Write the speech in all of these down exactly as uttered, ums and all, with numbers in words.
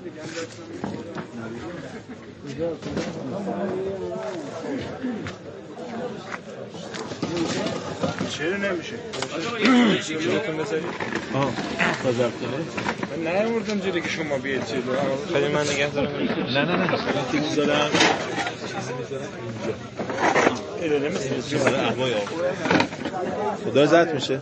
چرا نمیشه؟ جلوتون بذارید؟ آه بازار کنید؟ من نمیردم جلوی که شما بیاید جلو. خیلی من نگه دارم. نه نه نه من تیک میذارم چیزی میذارم اینجا. ایره نمیشه چیزی احوای آب خدا زد میشه.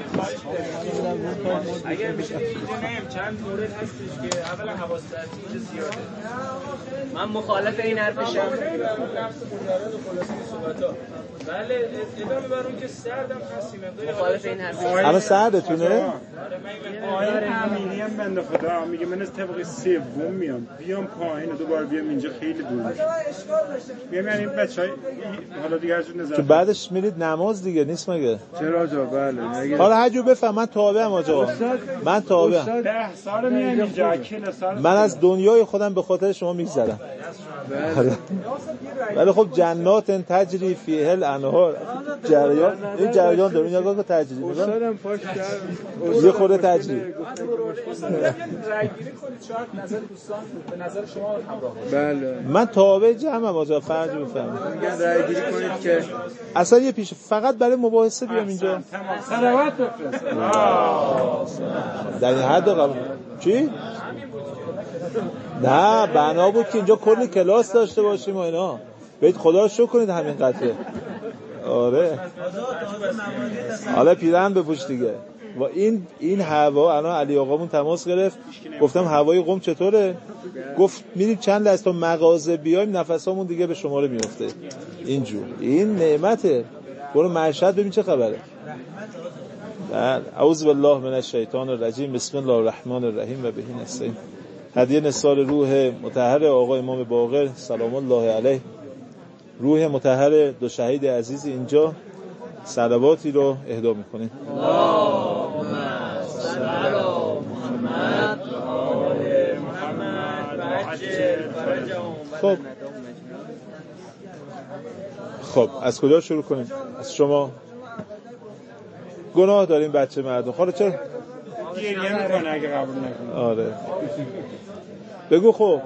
اگر میشه اینجا نیم چند مورد هستش که اولا حواس درسی اینجا زیاده. من مخالف این حرفشم. نفس مجرد و خلاصه صحبت‌ها. بله ادامه بر اون که سردم هستیم. مخالف این حرف. الان سردتونه؟ آقای امینی هم بنده خدا میگه من از طبقه سوم میام بیام پایین و دوباره بیام اینجا خیلی دور میشه. میگم یعنی بچهای حالا دیگه هرچون نظر که بعدش میرید نماز دیگه نیست مگه؟ چرا آجا بله. حالا هر جور بفهم من تابعم آجا. من تابعم. ده سال میام اینجا کل سال. من از دنیای خودم به خاطر شما میگذرم. ولی خب جنات تجری فیها الانهار جریان این جریان داره این نگاه تجری استادم پاش یه خورده تجری رای گیری کنید شاید نظر دوستان به نظر شما همراه باشه. بله من تابع جمعم آجا فرض بفهم میگن رای گیری کنید که اصلا یه پیش فقط برای مباحثه بیام اینجا صلوات بفرست در این حد قبول چی؟ نه بنا بود که اینجا کلی کلاس داشته باشیم و اینا بهت خدا رو شکر کنید همین قطعه آره حالا پیرهن بپوش دیگه و این این هوا الان علی آقامون تماس گرفت گفتم هوای قم چطوره گفت میریم چند لحظه تا مغازه بیایم نفسامون دیگه به شماره میفته اینجور این نعمته برو مشهد ببین چه خبره اعوذ بالله من الشیطان الرجیم بسم الله الرحمن الرحیم و به نستعین هدیه نثار روح مطهر آقا امام باقر سلام الله علیه روح مطهر دو شهید عزیز اینجا صلواتی رو اهدا میکنیم اللهم صل علی محمد و آل محمد و عجل فرجهم. خب خب از کجا شروع کنیم؟ از شما گناه داریم بچه مردم خاله چرا؟ گریه میکنه اگه قبول نکنه آره بگو خب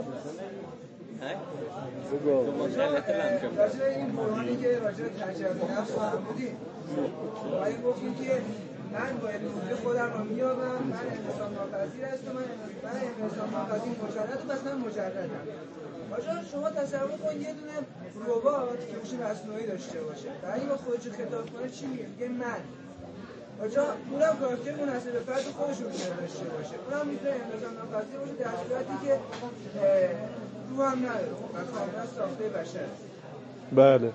راجع این قرآنی که راجع به تجربه نفس فرمودید باید گفتیم که من باید روح خودم رو میابم من انقسام ناپذیر هستم من من انقسام ناپذیر مجرد بس من مجردم آجا شما تصور کن یه دونه ربات که هوش مصنوعی داشته باشه بعد با خودش خطاب کنه چی میگه میگه من آجا اونم کاراکتر منحصر به فرد خودش رو داشته باشه اونم میتونه انقسام ناپذیر باشه در صورتی که روح هم نداره و کاملا ساخته بشر. بله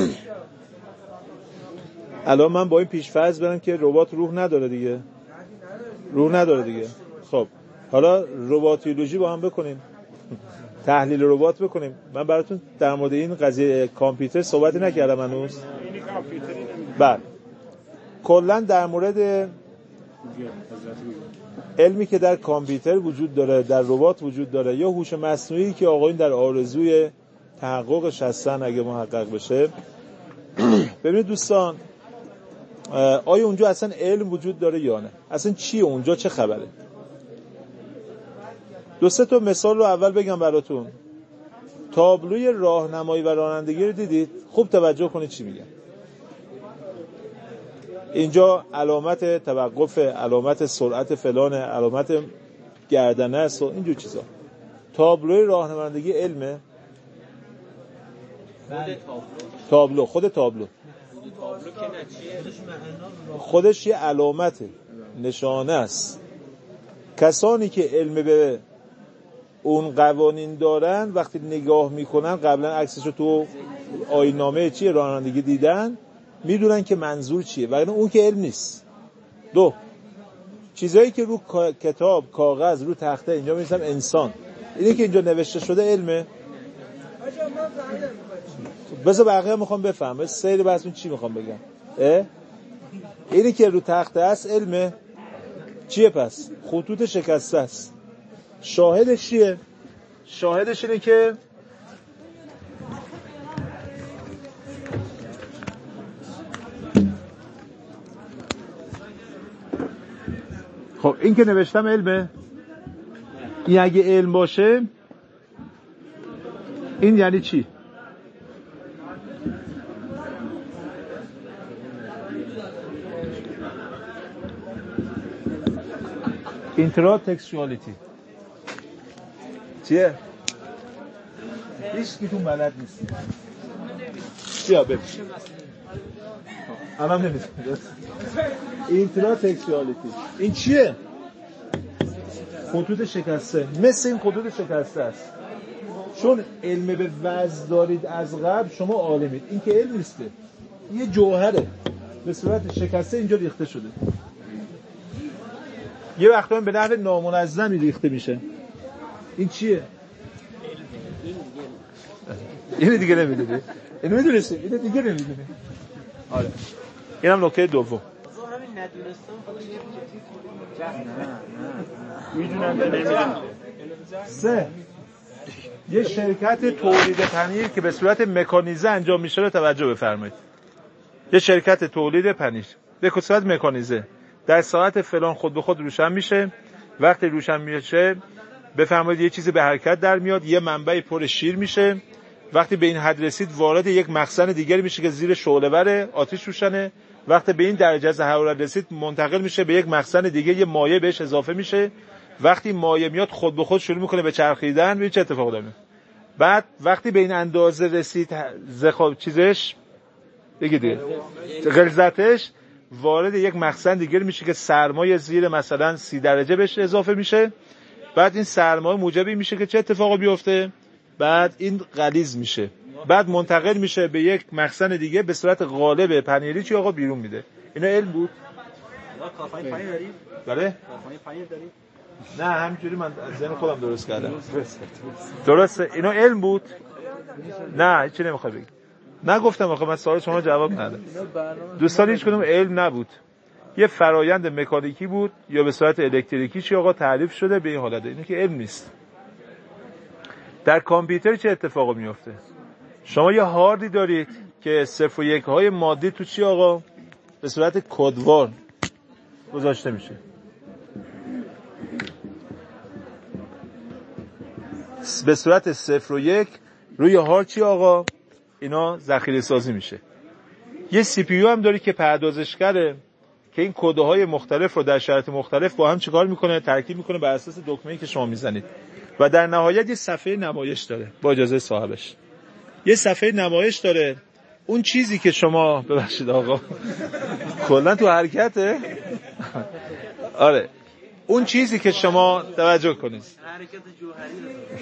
الان من با این پیش‌فرض برم که ربات روح نداره دیگه روح نداره دیگه خب حالا رباتولوژی با هم بکنیم تحلیل ربات بکنیم من براتون در مورد این قضیه کامپیوتر صحبتی نکردم هنوز بله کلا در مورد علمی که در کامپیوتر وجود داره در ربات وجود داره یا هوش مصنوعی که آقایون در آرزوی تحققش هستن اگه محقق بشه ببینید دوستان آیا اونجا اصلا علم وجود داره یا نه اصلا چیه اونجا چه خبره دو سه تا مثال رو اول بگم براتون تابلوی راهنمایی و رانندگی رو دیدید خوب توجه کنید چی میگم اینجا علامت توقف علامت سرعت فلان علامت گردنه است و اینجور چیزا تابلوی راهنمایندگی علمه تابلو خود تابلو خودش یه علامته نشانه است کسانی که علم به اون قوانین دارن وقتی نگاه میکنن قبلا عکسش رو تو آیین‌نامه چیه رانندگی دیدن میدونن که منظور چیه وگرنه اون که علم نیست دو چیزایی که رو کتاب کاغذ رو تخته اینجا می‌نویسم انسان اینی که اینجا نوشته شده علمه بذار بقیه میخوام بفهمم سیر بحثون چی میخوام بگم اه؟ اینی که رو تخته است علمه چیه پس خطوط شکسته است شاهدش چیه شاهدش اینه که خب این که نوشتم علمه این اگه علم باشه این یعنی چی؟ اینتراتکستوالیتی چیه؟ هیچ کیتون بلد نیست. بیا ببین الان نمی‌دونم. اینتراتکستوالیتی این چیه؟ خطوط شکسته، مثل این خطوط شکسته است. چون علم به وضع دارید از قبل شما عالمید. این که علم نیسته، یه جوهره به صورت شکسته اینجا ریخته شده. یه وقتا به نحو نامنظمی ریخته میشه. این چیه؟ اینو دیگه نمیدونی. اینو میدونستی؟ اینو دیگه نمیدونی. آره. اینم نکته دوم. میدونم که نمیدونم. سه یه شرکت تولید پنیر که به صورت مکانیزه انجام میشه رو توجه بفرمایید. یه شرکت تولید پنیر به صورت مکانیزه در ساعت فلان خود به خود روشن میشه. وقتی روشن میشه بفرمایید یه چیزی به حرکت در میاد، یه منبع پر شیر میشه. وقتی به این حد رسید وارد یک مخزن دیگری میشه که زیر شعله بره آتش روشنه. وقتی به این درجه از حرارت رسید منتقل میشه به یک مخزن دیگه، یه مایع بهش اضافه میشه. وقتی مایع میاد خود به خود شروع میکنه به چرخیدن. ببین چه اتفاقی داره. بعد وقتی به این اندازه رسید زخاب چیزش دیگه دیگه غلظتش وارد یک مخزن دیگه میشه که سرمایه زیر مثلا سی درجه بهش اضافه میشه. بعد این سرمایه موجبی میشه که چه اتفاقی بیفته؟ بعد این غلیظ میشه، بعد منتقل میشه به یک مخزن دیگه به صورت قالب پنیری چی آقا بیرون میده. اینا علم بود. کارخانه پنیر داریم؟ بله؟ کارخانه پنیر داریم؟ نه همینجوری من از ذهن خودم درست کردم. درسته. اینا علم بود؟ نه هیچی نمیخوای بگی. نگفتم آخه من سوال شما جواب ندادم. دوستان هیچ کدوم علم نبود. یه فرایند مکانیکی بود یا به صورت الکتریکی چی آقا تعریف شده به این حالت. اینه که علم نیست. در کامپیوتر چه اتفاقی میفته؟ شما یه هاردی دارید که صفر و یک های مادی تو چی آقا به صورت کدوار گذاشته میشه. به صورت صفر و یک روی هارد چی آقا اینا ذخیره سازی میشه. یه سی پی یو هم داری که پردازشگره که این کدهای مختلف رو در شرایط مختلف با هم چیکار میکنه؟ ترکیب میکنه بر اساس دکمه‌ای که شما میزنید. و در نهایت یه صفحه نمایش داره با اجازه صاحبش. یه صفحه نمایش داره. اون چیزی که شما ببخشید آقا کلا تو حرکته. آره اون چیزی که شما توجه کنید حرکت جوهری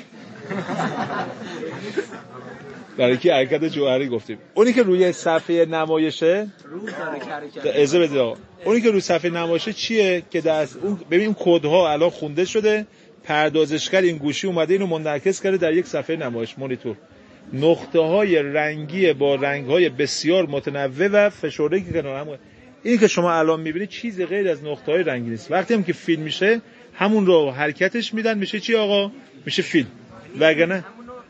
برای کی حرکت جوهری گفتیم؟ اونی که روی صفحه نمایشه روز داره که حرکت اجازه بدید آقا. اونی که روی صفحه نمایشه چیه که دست اون ببین کدها الان خونده شده، پردازشگر این گوشی اومده اینو منعکس کرده در یک صفحه نمایش مانیتور. نقطه های رنگی با رنگ های بسیار متنوع و فشرده که کنار هم. این که شما الان میبینید چیزی غیر از نقطه های رنگی نیست. وقتی هم که فیلم میشه همون رو حرکتش میدن میشه چی آقا؟ میشه فیلم. وگرنه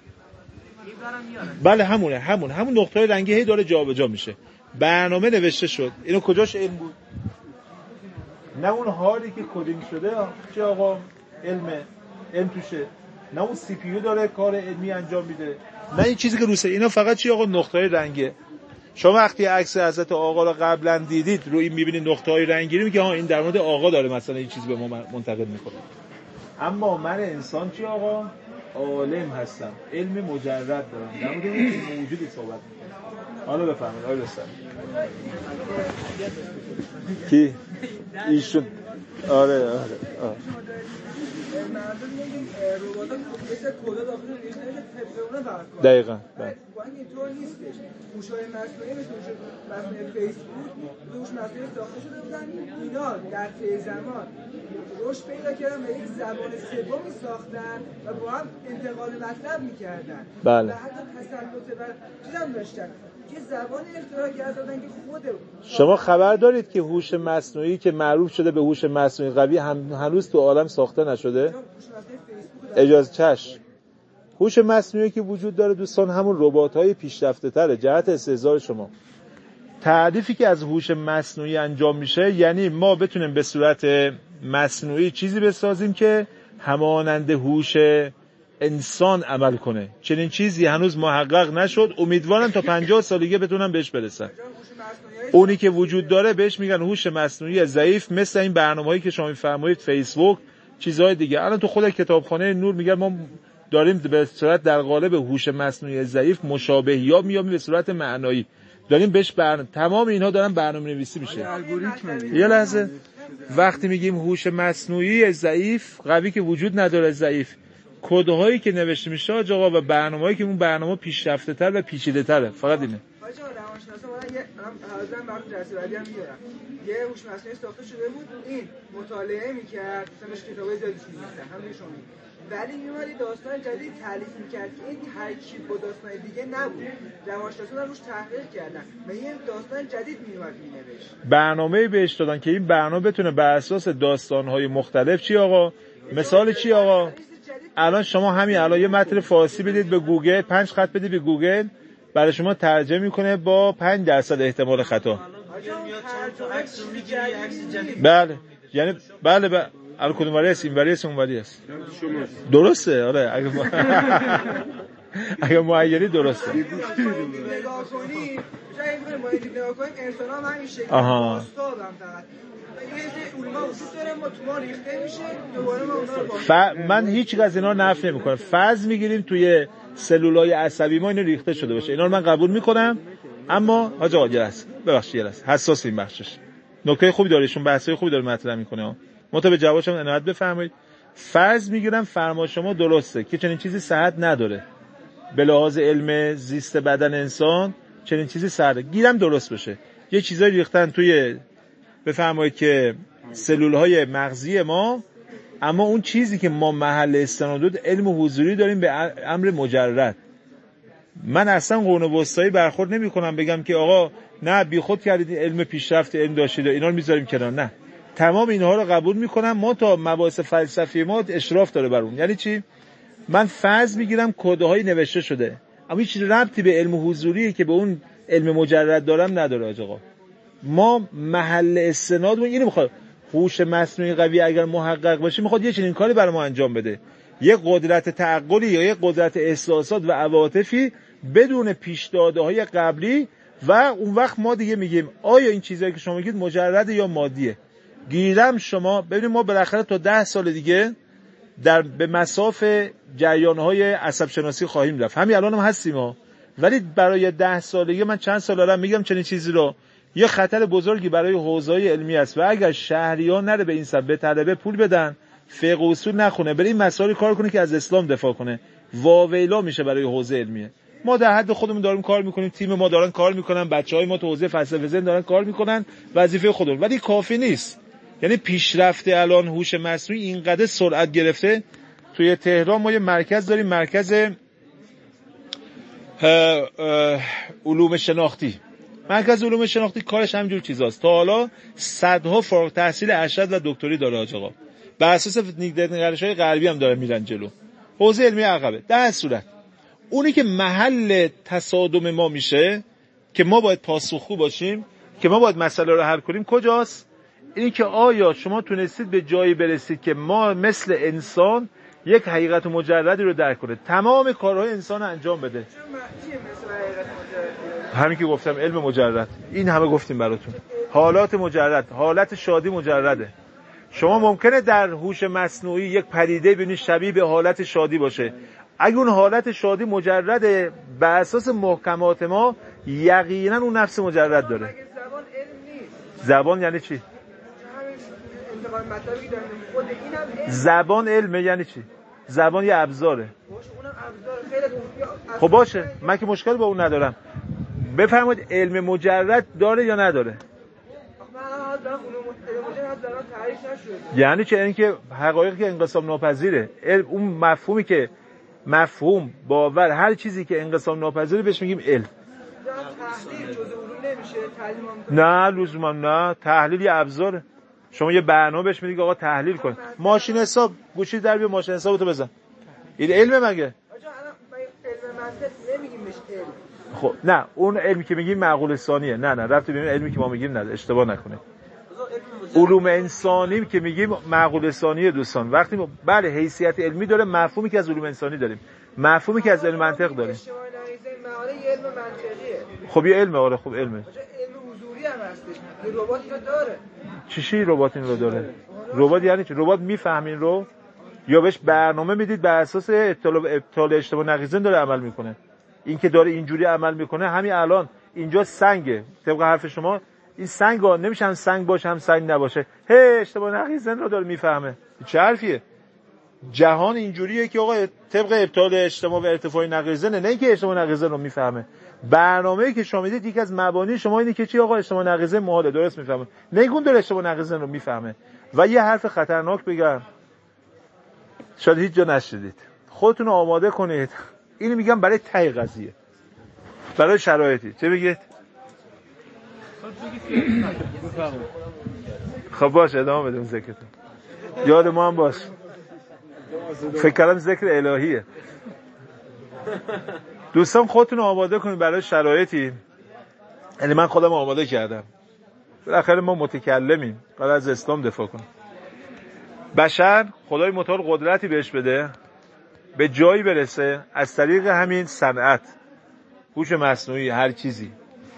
بله همونه همون همون نقطه های رنگی هی داره جابجا میشه. برنامه نوشته شد. اینو کجاش علم بود؟ نه اون هاردی که کدینگ شده چی آقا؟ علمه. علم توشه. نه اون سی پی یو داره کار علمی انجام میده. نه این چیزی که روسه. اینا فقط چی آقا؟ نقطه های رنگیه. شما وقتی عکس حضرت آقا رو قبلا دیدید رو این میبینید نقطه های رنگی میگه ها این در مورد آقا داره مثلا این چیز به ما منتقل میکنه. اما من انسان چی آقا؟ عالم هستم. علم مجرد دارم. در مورد این موجودی صحبت میکنم. حالا بفهمید آقای رستم. کی؟ ایشون. آره آره آره. مردم میگن ربات‌ها یه کد داخل ریخته طبق اون فقط کار. دقیقاً. بله. با اینکه اینطور نیستش. هوش‌های مصنوعی مثل مصنوعی فیسبوک، هوش مصنوعی ساخته شده بودن. اینا در طی زمان رشد پیدا کردن و یک زبان سومی ساختن و با هم انتقال مطلب می‌کردن. بله. و حتی تسلط بر چیزام داشتن. یه زبان اختراع کردن که خود شما خبر دارید که هوش مصنوعی که معروف شده به هوش مصنوعی قوی هم هنوز تو عالم ساخته نشده؟ اجازه چش. هوش مصنوعی که وجود داره دوستان همون ربات‌های پیشرفته تره جهت استحضار شما. تعریفی که از هوش مصنوعی انجام میشه یعنی ما بتونیم به صورت مصنوعی چیزی بسازیم که همانند هوش انسان عمل کنه. چنین چیزی هنوز محقق نشد. امیدوارم تا پنجاه سالگی بتونم بهش برسن. اونی که وجود داره بهش میگن هوش مصنوعی ضعیف، مثل این برنامه‌هایی که شما می‌فرمایید فیسبوک، چیزهای دیگه. الان تو خود کتابخانه نور میگن ما داریم به صورت در قالب هوش مصنوعی ضعیف مشابه یا میامیم به صورت معنایی داریم بهش برنامه. تمام اینها دارن برنامه‌نویسی میشه. یه لحظه، وقتی میگیم هوش مصنوعی ضعیف، قوی که وجود نداره ضعیف، کدهایی که نوشته میشه آقا و برنامه‌ای که اون برنامه پیشرفته‌تر و پیچیده‌تره، فقط اینه. آقا روانشناسا من یه حاضرم برام جلسه بعدی هم میارم. یه هوش مصنوعی ساخته شده بود، این مطالعه می‌کرد، مثلا کتابای زیادی می‌نوشت، همین شما. ولی میومد داستان جدید تعریف می‌کرد که این ترکیب با داستان دیگه نبود. روانشناسا روش تحقیق کردن. و یه داستان جدید میومد می‌نوشت. برنامه‌ای بهش دادن که این برنامه بتونه بر اساس داستان‌های مختلف چی آقا؟ مثال چی آقا؟ الان شما همین الان یه متن فارسی بدید به گوگل، پنج خط بدید به گوگل، برای شما ترجمه میکنه با پنج درصد احتمال خطا. بله یعنی بله بله الان کدوم وری است؟ این وری است اون وری است؟ درسته. آره اگه ما اگه معینی درسته. نگاه کنی جایی می‌خوایم ما این نگاه کنیم انسان هم همین شکلی آها استادم فقط یه سری علوم وجود داره ما تو ما ریخته میشه دوباره ما اونا رو ف... من هیچ از اینا رو نفی نمی‌کنم. فرض میگیریم توی سلولای عصبی ما اینو ریخته شده باشه، اینا رو من قبول میکنم. اما حاج آقا جلس ببخشید جلس حساس این بخشش نکته خوبی داره، ایشون بحثای خوبی داره مطرح میکنه. متو به جوابشم عنایت بفرمایید. فرض میگیرم فرما شما درسته که چنین چیزی صحت نداره به لحاظ علم زیست بدن انسان، چنین چیزی صحت گیرم درست بشه. یه چیزایی ریختن توی بفرمایید که سلولهای مغزی ما، اما اون چیزی که ما محل استناد علم حضوری داریم به امر مجرد. من اصلا قرون وسطایی برخورد نمی کنم بگم که آقا نه بی خود کردید علم پیشرفت علم داشتید اینا رو میذاریم کنار. نه، تمام اینها رو قبول میکنم. ما تا مباحث فلسفی ما اشراف داره بر اون. یعنی چی؟ من فرض میگیرم کدهای نوشته شده اما هیچ ربطی به علم حضوری که به اون علم مجرد دارم نداره. آقا ما محل استنادمون اینو میخواد. هوش مصنوعی قوی اگر محقق باشه میخواد یه چنین کاری برای ما انجام بده، یه قدرت تعقلی یا یه قدرت احساسات و عواطفی بدون پیش داده‌های قبلی، و اون وقت ما دیگه میگیم آیا این چیزایی که شما میگید مجرد یا مادیه. گیرم شما ببینید ما بالاخره تا ده سال دیگه در به مساف جریان‌های عصب شناسی خواهیم رفت. همین الان هم هستیم ها، ولی برای ده سالگی من چند سال دارم میگم چنین چیزی رو. یه خطر بزرگی برای حوزه‌های علمی است و اگر شهریان نره به این سبب طلبه پول بدن، فقه اصول نخونه، برای این مسائل کار کنه که از اسلام دفاع کنه، واویلا میشه برای حوزه علمیه. ما در حد خودمون داریم کار میکنیم، تیم ما دارن کار میکنن، بچهای ما تو حوزه فلسفه ذهن دارن کار میکنن، وظیفه خودمون، ولی کافی نیست. یعنی پیشرفت الان هوش مصنوعی اینقدر سرعت گرفته. توی تهران ما یه مرکز داریم، مرکز علوم شناختی. مرکز علوم شناختی کارش همینجور چیزاست. تا حالا صدها فارغ التحصیل ارشد و دکتری داره حاج آقا. بر اساس نگرش‌های غربی هم داره میرن جلو. حوزه علمی عقبه. در صورت اونی که محل تصادم ما میشه که ما باید پاسخگو باشیم، که ما باید مسئله رو حل کنیم، کجاست؟ اینی که آیا شما تونستید به جایی برسید که ما مثل انسان یک حقیقت مجردی رو درک کنه، تمام کارهای انسان رو انجام بده. همین که گفتم علم مجرد، این همه گفتیم براتون. حالات مجرد، حالت شادی مجرده. شما ممکنه در هوش مصنوعی یک پدیده ببینید شبیه به حالت شادی باشه. اگه اون حالت شادی مجرده، بر اساس محکمات ما یقینا اون نفس مجرد داره. زبان علم نیست. زبان یعنی چی؟ زبان علمه یعنی چی؟ زبان یه ابزاره. خب باشه، من که مشکل با اون ندارم. بفرمایید علم مجرد داره یا نداره؟ یعنی چه؟ اینکه حقایقی که انقسام ناپذیره. اون مفهومی که مفهوم، باور، هر چیزی که انقسام ناپذیره بهش میگیم علم. تحلیل جزء علوم نمیشه، تحلیل نه لزوما نه، تحلیل یه ابزاره. شما یه برنامه بهش میگی آقا تحلیل کن. ماشین حساب، گوشی در بیا ماشین حسابتو بزن. این علمه مگه؟ آجا الان علم منطق نمیگیم بهش علم. خب نه، اون علمی که میگیم معقول ثانیه. نه نه ربطی به علمی که ما میگیم نداره، اشتباه نکنه. علم علوم انسانی که میگیم معقول ثانی دوستان، وقتی ما بله حیثیت علمی داره، مفهومی که از علوم انسانی داریم، مفهومی که از علم منطق داریم. علم منطقیه. خب یه علم آره خب علمه. علم حضوری هم هستش. یه ربات اینو داره. چیشی ربات این رو داره؟ ربات یعنی چی؟ ربات میفهمین رو یا بهش برنامه میدید بر اساس ابطال ابطال اشتباه نقیضین داره عمل میکنه؟ این که داره اینجوری عمل میکنه همین الان اینجا سنگه، طبق حرف شما این سنگ ها نمیشه هم سنگ باشه هم سنگ نباشه، هی اشتباه نقیضین رو داره میفهمه. چه حرفیه؟ جهان اینجوریه که آقا طبق ابطال اجتماع و ارتفاع نقیضینه، نه اینکه اشتباه نقیضین رو میفهمه. برنامه‌ای که شما میدید یکی از مبانی شما اینه که چی آقا اشتباه نقیضین محاله، درست میفهمه، نه اینکه اون داره اشتباه نقیضین رو میفهمه. و یه حرف خطرناک بگم، شاید هیچ جا نشدید، خودتون رو آماده کنید، اینو میگم برای ته قضیه، برای شرایطی. چه بگید؟ خب باش ادامه بدیم ذکرتون، یاد ما هم باش. فکر کردم ذکر الهیه. دوستان خودتون آماده کنید برای شرایطی، یعنی من خودم آماده کردم، بالاخره ما متکلمیم، باید از اسلام دفاع کنیم. بشر خدای متعال قدرتی بهش بده به جایی برسه از طریق همین صنعت، هوش مصنوعی، هر چیزی،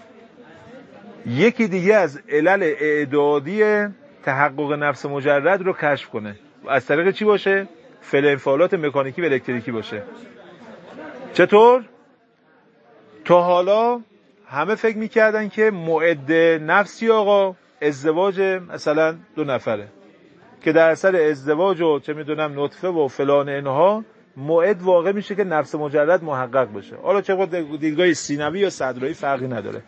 یکی دیگه از علل اعدادی تحقق نفس مجرد رو کشف کنه. از طریق چی باشه؟ فعل انفعالات مکانیکی و الکتریکی باشه. چطور؟ تا حالا همه فکر میکردن که معد نفسی آقا ازدواج مثلا دو نفره که در اثر ازدواج و چه میدونم نطفه و فلان اینها معد واقع میشه که نفس مجرد محقق بشه. حالا چه دیدگاه سینوی یا صدرایی فرقی نداره.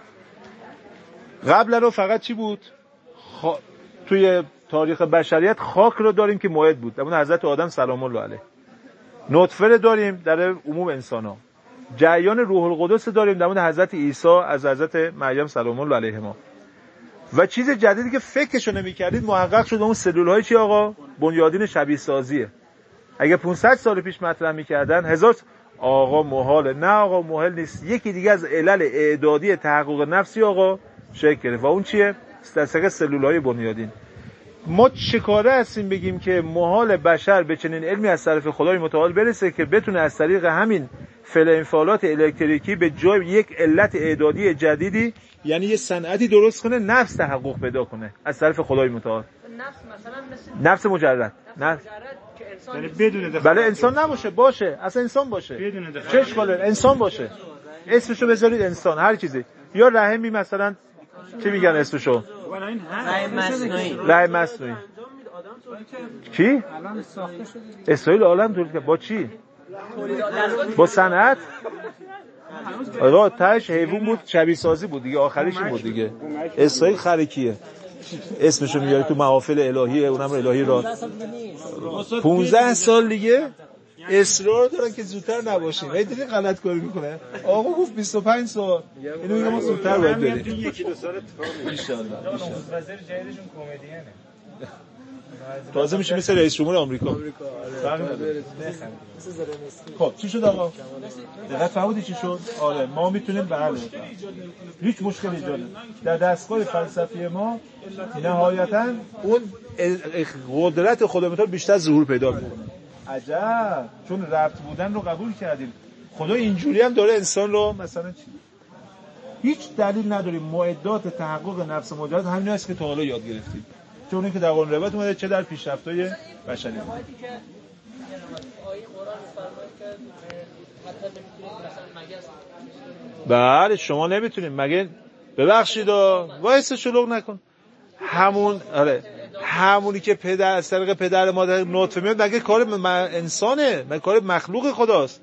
قبل رو فقط چی بود؟ خ... توی تاریخ بشریت خاک رو داریم که معد بود، در حضرت آدم سلام الله علیه. نطفه رو داریم در عموم انسان‌ها. جریان روح القدس داریم در مورد حضرت عیسی از حضرت مریم سلام الله علیهما. و چیز جدیدی که فکرشو نمی‌کردید محقق شد، اون سلول‌های چی آقا؟ بنیادین شبیه سازیه. اگه پانصد سال پیش مطرح می‌کردن هزار آقا محاله، نه آقا محال نیست. یکی دیگه از علل اعدادی تحقق نفسی آقا شکل گرفت و اون چیه؟ استثقال سلول‌های بنیادین. ما چه کاره هستیم بگیم که محال بشر به چنین علمی از طرف خدای متعال برسه که بتونه از طریق همین فعل انفعالات الکتریکی به جای یک علت اعدادی جدیدی، یعنی یه صنعتی درست کنه، نفس تحقق پیدا کنه از طرف خدای متعال. نفس مثلا مثل نفس مجرد، نفس مجرد که انسان یعنی بدون دخالت. بله انسان نباشه، باشه اصلا انسان باشه، بدون دخالت. چه اشکاله؟ انسان باشه، اسمشو بذارید انسان، هر چیزی، یا رحمی مثلا چی میگن اسمشو؟ رحم مصنوعی. رحم مصنوعی. چی؟ اسرائیل عالم تولید کرد با چی؟ با صنعت. آقا تاش حیوان بود، شبیه سازی بود دیگه، آخریش این بود دیگه. اسرائیل خرکیه، اسمشو میاره تو محافل الهیه، اونم الهی را پانزده سال دیگه اصرار دارن که زودتر نباشیم. هی دیدی غلط کاری میکنه. آقا گفت بیست و پنج سال، اینو میگم ما زودتر باید بریم یکی دو سال اتفاق میفته ان شاء الله. وزیر جدیدشون کمدینه. تازه میشه مثل رئیس جمهور آمریکا. خب چی شد آقا؟ دقت فرمودی چی شد؟ آره ما میتونیم بله. هیچ مشکلی ایجاد نمیشه. در دستگاه فلسفی ما نهایتاً اون قدرت خدا متعال بیشتر ظهور پیدا میکنه. عجب، چون ربط بودن رو قبول کردیم. خدا اینجوری هم داره انسان رو مثلا چی؟ هیچ دلیل نداریم معدات تحقق نفس مجرد همین است که تا حالا یاد گرفتیم. چون اون که در قرآن روایت اومده، چه در پیشرفت‌های بشری. بله شما نمیتونید، مگه ببخشید وایس شلوغ نکن. همون آره همونی که پدر از طریق پدر مادر نطفه میاد، مگه کار انسانه؟ مگه کار مخلوق خداست؟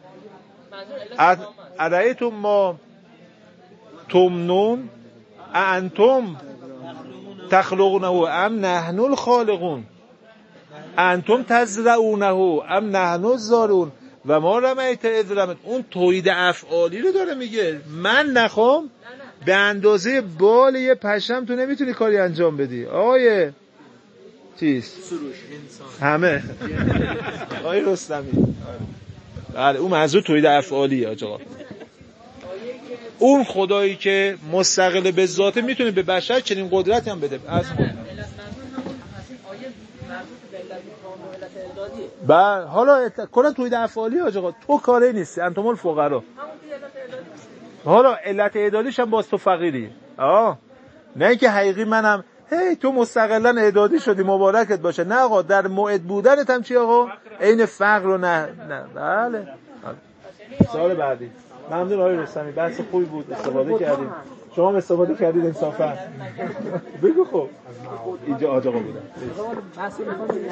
ارایتم ما تمنون انتم تخلقونه ام نحن الخالقون انتم تزرعونه ام نحن الزارعون و ما رمیت اذ رمت. اون توحید افعالی رو داره میگه. من نخوام به اندازه بال یه پشم تو نمیتونی کاری انجام بدی آقای چیز همه آقای رستمی. بله اون منظور توحید افعالیه آقا. اون خدایی که مستقل به ذاته میتونه به بشر چنین قدرتی هم بده. از بعد حالا کلا توی افعالی حاج آقا تو کاری نیستی، انتم الفقرا. حالا علت اعدادیش هم باز تو فقیری. آه نه اینکه حقیقی منم هی تو مستقلا اعدادی شدی مبارکت باشه. نه آقا در موعد بودنت هم چی آقا؟ عین فقر و نه نه بله. سوال بعدی. ممنون آقای رستمی، بحث خوبی بود، استفاده کردیم. شما هم استفاده کردید انصافا. بگو خب. اینجا آج آقا بودن. بحث می‌کنید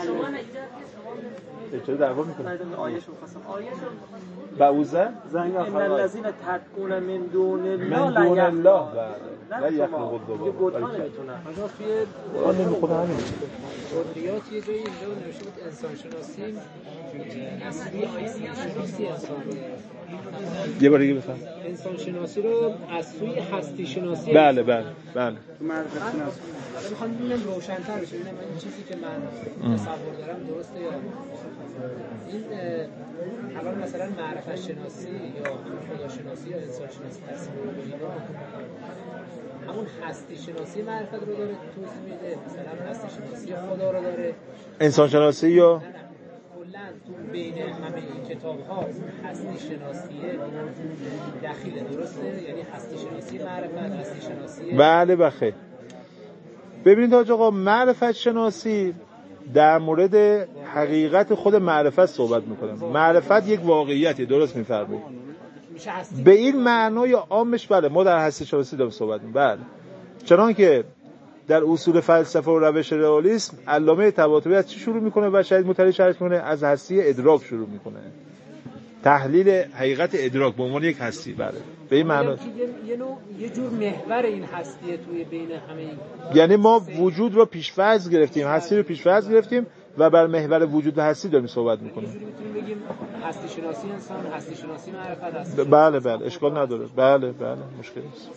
چرا دعوا می‌کنید؟ آیه‌شو خواستم. آیه‌شو بعوزه؟ زنگ ان الذين تدعون من دون الله من دون الله لا لا یخلق الذباب. یه بوت‌ها نمیتونن. آقا توی آن نمی‌خونه همین. کلیات یه جایی اینجا نوشته بود انسان شناسی اصلی شناسی انسان. یه بار دیگه بفهم. انسان شناسی رو از سوی هستی شناسی. بله بله بله. تو معرفت شناسی. حالا می‌خوام ببینم روشن‌تر بشه، ببینم این چیزی که من تصور دارم درسته یا این الان مثلا معرفت شناسی یا خدا شناسی یا انسان شناسی تقسیم می‌کنیم. همون هستی شناسی معرفت رو داره توضیح میده، مثلا هستی شناسی خدا رو داره، انسان شناسی یا کلا تو بین همه این کتاب‌ها هستی شناسیه دخیل درسته، یعنی هستی شناسی معرفت، هستی شناسی بله بخیر. ببینید حاج آقا معرفت شناسی در مورد حقیقت خود معرفت صحبت میکنه. معرفت یک واقعیتی، درست میفرمایید. به این معنای عامش بله ما در هستی شناسی داریم صحبت می‌کنیم. بله. چنانکه در اصول فلسفه و روش رئالیسم علامه طباطبایی از چی شروع میکنه و شاید مطلع شرح کنه؟ از هستی ادراک شروع میکنه. تحلیل حقیقت ادراک به عنوان یک هستی. بله به این معنا یه نوع یه جور محور این هستیه توی بین همه این. یعنی ما وجود رو پیش‌فرض گرفتیم، هستی رو پیش‌فرض گرفتیم و بر محور وجود و هستی داریم صحبت میکنیم. میتونیم بگیم هستی شناسی انسان، هستی شناسی معرفت هست. بله بله اشکال نداره. بله بله مشکل نیست.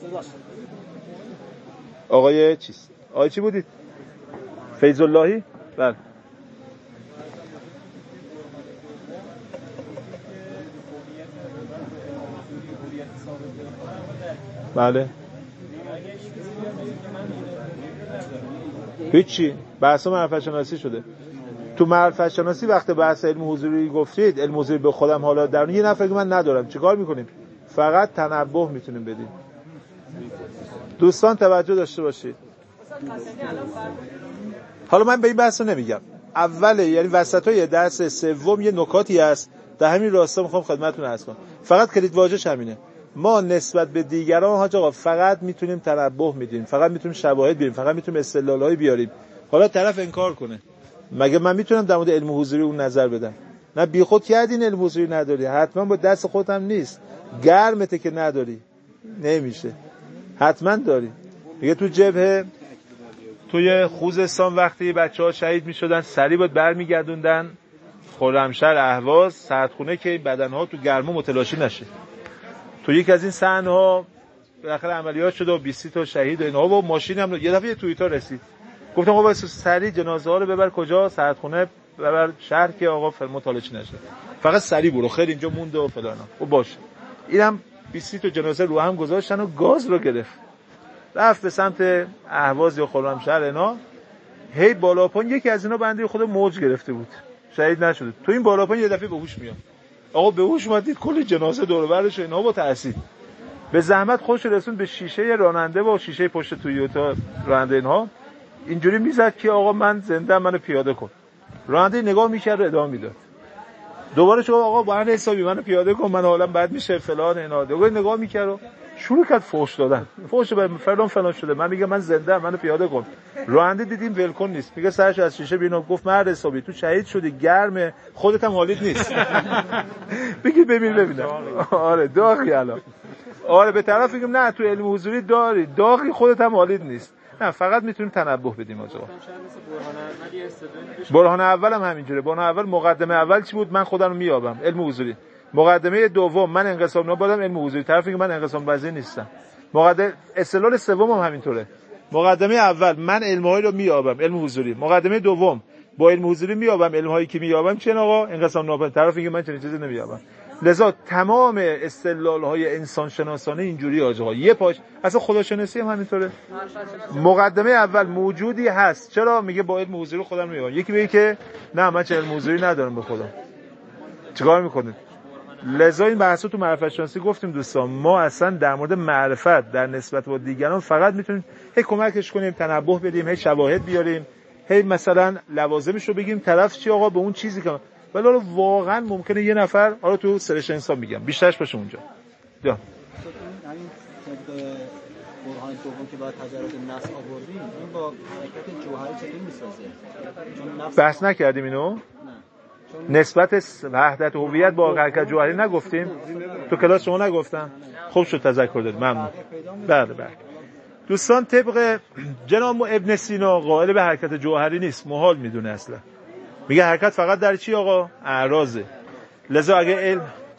آقای چیست؟ آقای چی بودید؟ فیض اللهی؟ بله. بله. هیچی. بحث معرفت شناسی شده. تو معرفت شناسی وقتی بحث علم حضوری گفتید، علم حضوری به خودم حالا در یه نفر که من ندارم چیکار میکنیم؟ فقط تنبه میتونیم بدیم. دوستان توجه داشته باشید. حالا من به این بحث نمیگم. اوله یعنی وسطای درس سوم یه نکاتی هست در همین راستا میخوام خدمتتون عرض کنم. فقط کلید واژه‌ش همینه. ما نسبت به دیگران حاج آقا فقط میتونیم تنبه میدیم، فقط میتونیم شواهد بیاریم، فقط میتونیم استدلال‌های بیاریم. حالا طرف انکار کنه. مگه من میتونم در مورد علم حضوری اون نظر بدم؟ نه بیخود کردین علم حضوری نداری، حتما با دست خودت هم نیست. گرمته که نداری. نمیشه. حتما داری. دیگه تو جبهه توی خوزستان وقتی بچه‌ها شهید می‌شدن سریع بود برمیگردوندن خرمشهر اهواز سردخونه که بدنها تو گرما متلاشی نشه. تو یک از این صحنه‌ها بالاخره عملیات شد و بیست تا شهید و اینا و ماشین هم یه دفعه توییتا رسید. گفتم آقا واسه سریع جنازه‌ها رو ببر کجا؟ سردخونه ببر شهر که آقا متلاشی نشه. فقط سریع برو خیر اینجا مونده و فلانا. خب باشه. اینم بیست تا جنازه رو هم گذاشتن و گاز رو گرفت. رفت به سمت اهواز یا خرمشهر اینا. هی بالاپان یکی از اینا بنده خود موج گرفته بود. شهید نشده. تو این بالاپان یه دفعه به هوش میاد. آقا به هوش اومد دید کل جنازه دور و برش اینا با تأثیر. به زحمت خودش رسوند به شیشه راننده و شیشه پشت تویوتا راننده اینها. اینجوری میزد که آقا من زنده منو پیاده کن. راننده نگاه میکرد و ادامه میداد. دوباره شو آقا با هر حسابی منو پیاده کن من حالا بد میشه فلان اینا. دوباره نگاه میکرد و شروع کرد فحش دادن. فحش به فلان فلان شده. من میگم من زنده منو پیاده کن. راننده دیدیم ولکن نیست. میگه سرش از شیشه بینو گفت مرد حسابی تو شهید شدی گرمه خودت هم حالیت نیست. بگی ببین ببینم. آره داغی الان. آره به طرف میگم نه تو علم حضوری داری داغی خودت هم حالیت نیست. نه فقط میتونیم تنبه بدیم آقا. برهان اول هم همینجوره. برهان اول مقدمه اول چی بود؟ من خودم رو میابم علم حضوری. مقدمه دوم من انقسام نابودم علم حضوری. طرف میگه من انقسام پذیر نیستم. مقدمه استدلال سوم هم همینطوره. مقدمه اول من علم‌هایی رو میابم علم حضوری. مقدمه دوم با علم حضوری میابم علم‌هایی که میابم چه آقا انقسام نابود. طرف میگه من چنین چیزی نمیابم. لذا تمام استدلال‌های انسان شناسانه اینجوری آجاها یه پاش اصلا خداشناسی هم همینطوره. مقدمه اول موجودی هست، چرا میگه با علم حضوری خودم میام. یکی میگه که نه من چه علم حضوری ندارم به خودم، چیکار میکنید؟ لذا این بحثو تو معرفت شناسی گفتیم دوستان، ما اصلا در مورد معرفت در نسبت با دیگران فقط میتونیم هی کمکش کنیم، تنبه بدیم، هی شواهد بیاریم، هی مثلا لوازمش رو بگیم، طرف چی آقا به اون چیزی که ولی حالا واقعا ممکنه یه نفر حالا تو سرش انسان میگم بیشترش باشه اونجا. یا همین طبق برهان دوم که بعد تجربه نفس آوردیم، این با حرکت جوهری چطور میسازه؟ چون نفس بحث نکردیم اینو؟ نسبت وحدت هویت با حرکت جوهری نگفتیم؟ تو کلاس شما نگفتم؟ خوب شد تذکر داد. ممنون. بله بله. دوستان طبق جناب ابن سینا قائل به حرکت جوهری نیست، محال میدونه اصلا. میگه حرکت فقط در چی آقا؟ اعراضه. لذا اگه علم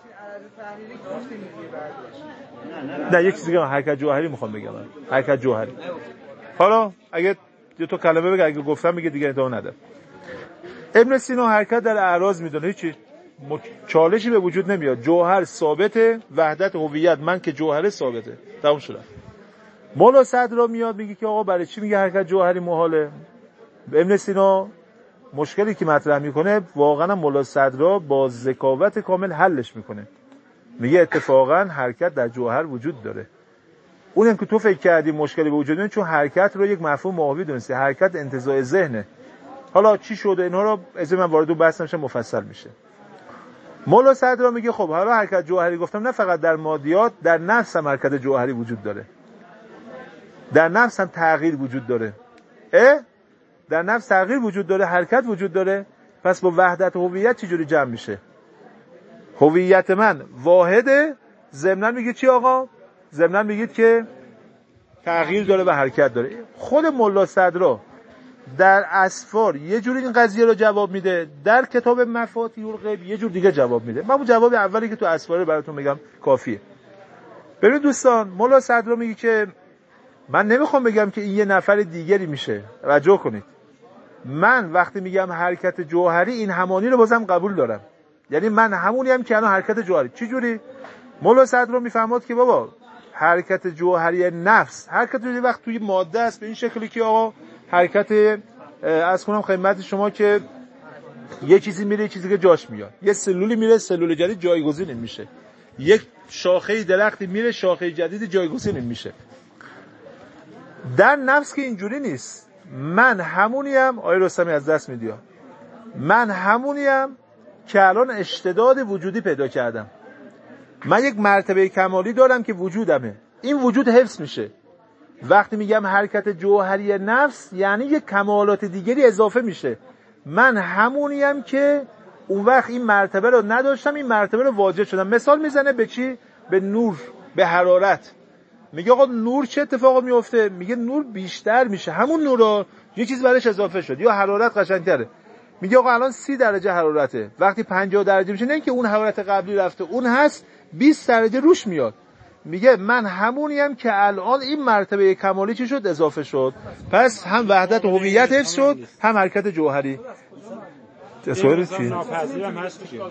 نه یک چیزی که حرکت جوهری میخوام بگم، حرکت جوهری. حالا اگه دو تا کلمه بگه، اگه گفتم میگه دیگه ادامه نده. ابن سینا حرکت در اعراض میدونه، هیچی چالشی به وجود نمیاد. جوهر ثابته، وحدت هویت من که جوهر ثابته، تموم شد. مولا صدرا میاد میگه که آقا برای چی میگه حرکت جوهری محاله؟ ابن سینا مشکلی که مطرح میکنه واقعا مولا صدرا با ذکاوت کامل حلش میکنه. میگه اتفاقا حرکت در جوهر وجود داره. اونم که تو فکر کردی مشکلی به وجود میاد، چون حرکت رو یک مفهوم ماهوی دونستی، حرکت انتزاع ذهنه. حالا چی شده اینها رو از من وارد اون بحث نمیشه، مفصل میشه. مولا صدرا میگه خب حالا حرکت جوهری گفتم نه فقط در مادیات، در نفس هم حرکت جوهری وجود داره، در نفس هم تغییر وجود داره. اه؟ در نفس تغییر وجود داره، حرکت وجود داره. پس با وحدت هویت چه جوری جمع میشه؟ هویت من واحده، ضمناً میگه چی آقا؟ ضمناً میگید که تغییر داره و حرکت داره. خود مولا صدرا در اسفار یه جوری این قضیه رو جواب میده، در کتاب مفاتیح الغیب یه جور دیگه جواب میده. من اون جواب اولی که تو اسفار براتون میگم کافیه. ببین دوستان، مولا صدرا میگه که من نمیخوام بگم که این یه نفر دیگری میشه. توجه کنید، من وقتی میگم حرکت جوهری این همانی رو بازم قبول دارم، یعنی من همونی هم که الان حرکت جوهری. چه جوری؟ مولا صدرا میفهماد که بابا حرکت جوهری نفس، حرکت جوهری وقت توی ماده است به این شکلی که آقا حرکت از کنم خدمت شما که یه چیزی میره یه چیزی که جاش میاد، یه سلولی میره سلول جدید جایگزین میشه، یک شاخه درختی میره شاخه جدید جایگزین میشه. در نفس که اینجوری نیست. من همونیم، آیه رستمی از دست میدیا، من همونیم که الان اشتداد وجودی پیدا کردم، من یک مرتبه کمالی دارم که وجودمه، این وجود حفظ میشه. وقتی میگم حرکت جوهری نفس یعنی یک کمالات دیگری اضافه میشه، من همونیم که اون وقت این مرتبه رو نداشتم، این مرتبه رو واجد شدم. مثال میزنه به چی؟ به نور، به حرارت. میگه آقا نور چه اتفاقی میفته؟ میگه نور بیشتر میشه، همون نور رو یه چیز برش اضافه شد، یا حرارت قشنگتره. میگه آقا الان سی درجه حرارته، وقتی پنجاه درجه میشه، نه اینکه اون حرارت قبلی رفته، اون هست بیست درجه روش میاد. میگه من همونیم که الان این مرتبه کمالی چی شد؟ اضافه شد. پس هم وحدت هویت حفظ شد، هم حرکت جوهری. سوال چی؟ ناپذیرم هست که